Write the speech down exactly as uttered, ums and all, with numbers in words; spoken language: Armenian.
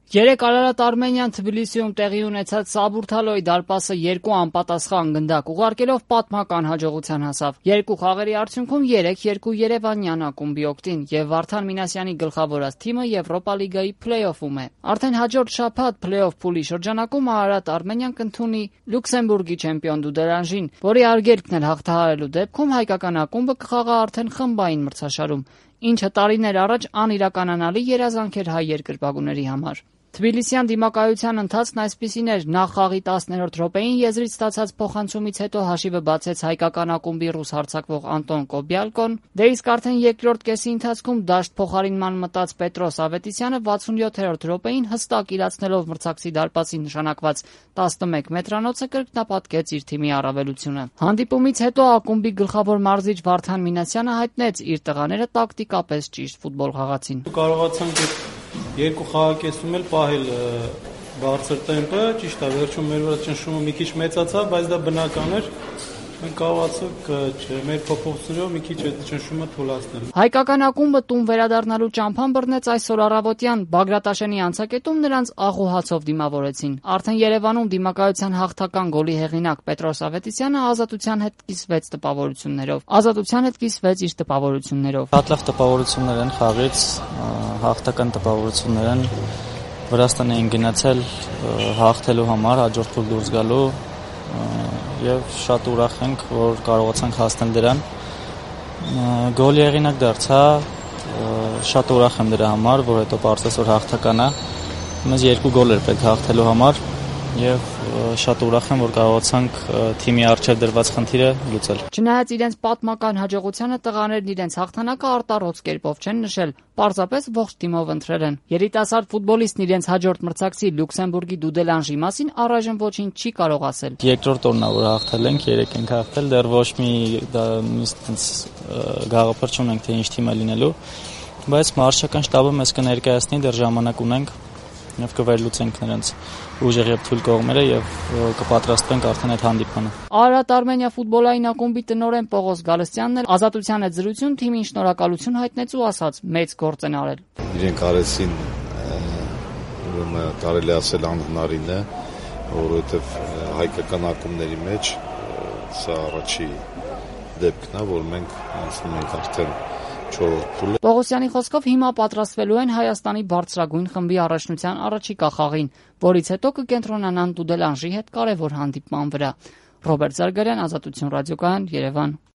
Երեկ Արարատ Արմենիան Թբիլիսիում տեղի ունեցած Սաբուրթալոյի դարպասը երկու անպատասխան գնդակ ուղարկելով պատմական հաջողության հասավ։ Երկու խաղերի արդյունքում երեք երկու երևանյան ակումբի օգտին եւ Վարդան Մինասյանի գլխավորած թիմը Եվրոպա լիգայի փլեյօֆում է։ Արդեն հաջորդ շաբաթ փլեյօֆ փուլի շրջանակում Արարատ Արմենիան կընդունի Լյուքսեմբուրգի չեմպիոն Դուդերանժին, որի արգելքն էլ հաղթահարելու դեպքում հայկական ակումբը կխաղա արդեն խմբային մրցաշարում, ինչը տարիներ առաջ անիրականանալի երազանք էր հայ երկրպագուների համար։ Թբիլիսյան դիմակայության ընթացքն այսպիսին էր. նախ խաղի տասներորդ րոպեին եզրից ստացած փոխանցումից հետո հաշիվը բացեց հայկական ակումբի ռուս հարձակվող Անտոն Կոբյալկոն, դե իսկ արդեն երկրորդ կեսի ընթացքում դաշտ փոխարինման մտած Պետրոս Ավետիսյանը վաթսունյոթերորդ րոպեին հստակ իրացնելով մրցակցի դարպասի նշանակված տասնմեկ մետրանոցը կրկնապատկեց իր թիմի առավելությունը։ Հանդիպումից հետո ակումբի գլխավոր մարզիչ Վարդան Մինասյանը հայտնեց իր տղաները տակտիկապես ճիշտ ֆուտբոլ խաղացին։ Կարողացանք երկու խաղակեսում էլ պահել բարձր տեմպը, ճիշտ է, վերջում մեր վրա ճնշումը մի քիչ մեծացավ, բայց դա բնական էր։ Մենք կարողացանք մեր փոփոխություններով մի քիչ այդ ճնշումը թուլացնել։ Հայկական ակումբը տուն վերադառնալու ճամփան բռնեց այսօր առավոտյան Բագրատաշենի անցակետում նրանց աղոհացով դիմավորեցին։ Արդեն Երևանում դիմակայության հաղթական գոլի հեղինակ Պետրոս Ավետիսյանը ազատության հետ կիսվեց տպավորություններով։ Ազատության հետ կիսվեց իր տպավորություններով։ Շատ լավ տպավորություններ են խաղից, հաղթական տպավորություններ են։ Վրաստան էին գնացել հաղթելու համար, հաջորդ փուլ դուրս գալու եւ շատ ուրախ ենք, որ կարողացանք հասնել դրան։ Գոլի հեղինակ դարձա, շատ ուրախ եմ դրա համար, որ հետո պարզեց որ հաղթական է։ Մեզ երկու գոլ էր պետք հաղթելու համար եւ շատ ուրախ եմ, որ կարողացանք թիմի առջև դրված խնդիրը լուծել։ Չնայած իրենց պատմական հաջողությանը տղաներն իրենց հաղթանակը արտառոց կերպով չեն նշել, պարզապես ողջ թիմով ընտրել են։ Երիտասարդ ֆուտբոլիստն իրենց հաջորդ մրցակցի Լյուքսեմբուրգի Դուդելանժի մասին առայժմ ոչինչ չի կարող ասել։ Երկրորդ օրն է որ հաղթել ենք, երեք ենք հաղթել, դեռ ոչ մի գաղափար չունենք թե ինչ թիմ է լինելու, բայց մարշչական շտաբը մեզ կներկայացնի, դեռ ժամանակ ունենք եւ կվերլուծենք նրանց ուժեղ եւ թույլ կողմերը եւ կպատրաստվենք արդեն այդ հանդիպանը։ Արարատ Արմենիա ֆուտբոլային ակումբի տնօրեն Պողոս Գալստյանն էլ ազատության հետ զրույցում թիմին շնորհակալություն հայտնեց ու ասաց. մեծ գործ են արել։ Իրենք արեցին, ուրեմն կարելի ասել անհնարին է, որովհետեւ հայկական ակումբների մեջ սա առաջի դեպքն է, որ մենք անցնում ենք արդեն չորրորդ փուլը։ Պողոսյանի խոսքով հիմա պատրաստվելու են Հայաստանի բարձրագույն խմբի առաջնության առաջիկա խաղին, որից հետո կկենտրոնանան Դուդելանժի հետ կարևոր հանդիպման վրա։ Ռոբերտ Զարգարյան, Ազատություն ռադիոկայան, Երևան։